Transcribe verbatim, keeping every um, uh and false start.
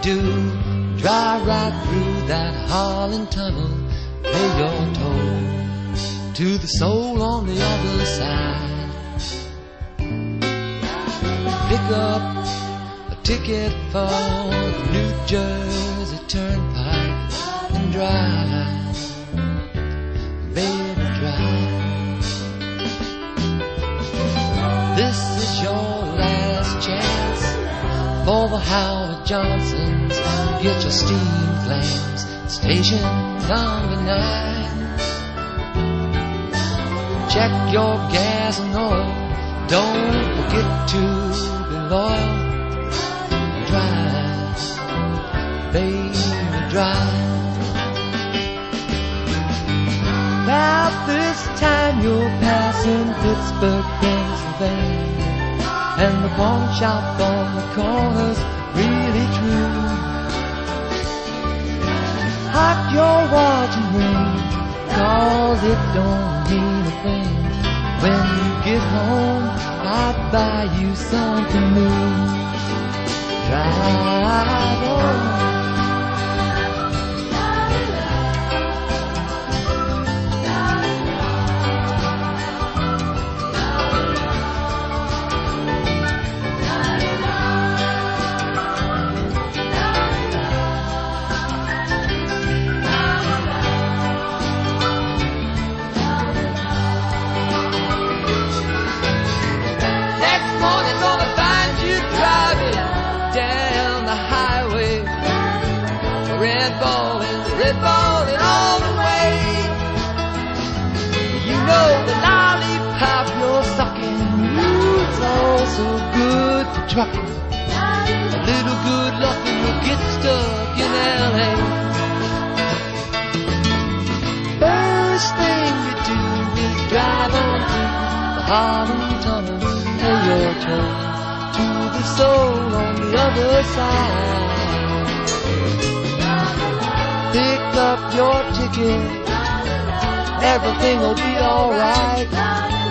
do, drive right through that Harlan Tunnel, pay your toll to the soul on the other side. Pick up a ticket for the New Jersey Turnpike and drive, baby, drive. This is your last chance for the Howard Johnsons. Get your steam flames, station number nine. Check your gas and oil, don't forget to be loyal. Drive, baby, drive. About this time you're passing Pittsburgh, Pennsylvania, and the pawn shop on the corner's really true. Hot your watch and ring, 'cause it don't mean a thing. When you get home, I'll buy you something new. Drive on. Red ballin', red ballin' all the way. You know the lollipop you're sucking, ooh, it's all so good for trucking. A little good luck and you'll get stuck in L A. First thing you do is drive on through the Harlan Tunnel, pay your toll to the soul on the other side. Pick up your ticket, everything will be alright.